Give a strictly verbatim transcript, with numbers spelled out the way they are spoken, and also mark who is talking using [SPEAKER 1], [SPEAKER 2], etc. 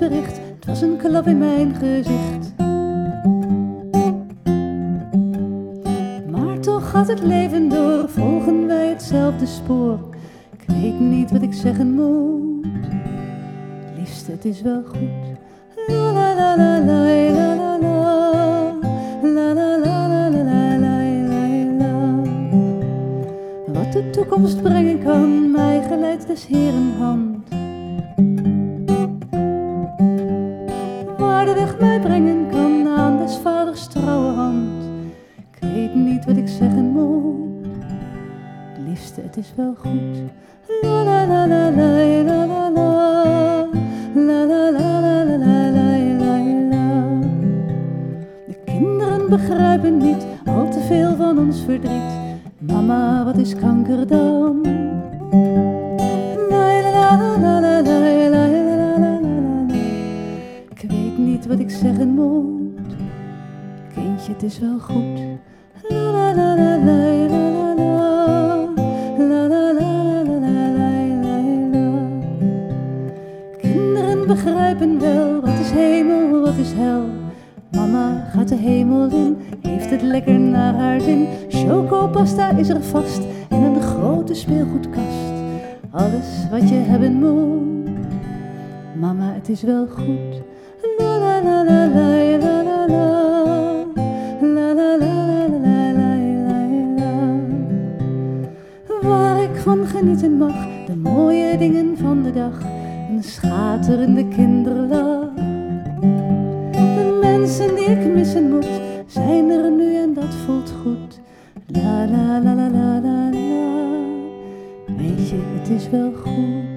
[SPEAKER 1] liefdesbericht, het was een klap in mijn gezicht. Maar toch gaat het leven door, volgen wij hetzelfde spoor. Ik weet niet wat ik zeggen moet, liefste, het is wel goed. La la la la la la la la, la la la la la la la la. Wat de toekomst brengen kan, mij geleidt des Heeren hand. Waar de weg mij brengen kan, aan des vaders trouwe hand. Ik weet niet wat ik zeggen moet, liefste, het is wel goed. La la la la la la la la, la la la la la la la la. De kinderen begrijpen niet al te veel van ons verdriet. Mama, wat is kanker dan? La la la la la la la la la la. Ik weet niet wat ik zeggen moet, kindje, het is wel goed. La la la la la la la, la la la la la la la. Kinderen begrijpen wel, wat is hemel, wat is hel. Mama gaat de hemel in, heeft het lekker naar haar zin. Chocopasta is er vast en een grote speelgoedkast. Alles wat je hebben moet, mama, het is wel goed. La la la la la la la la, la la la la la la la. Waar ik van genieten mag, de mooie dingen van de dag, een schaterende kinderlach. De mensen die ik missen moet, zijn er nu en dat voelt goed. La la la la la la la. Weet je, het is wel goed.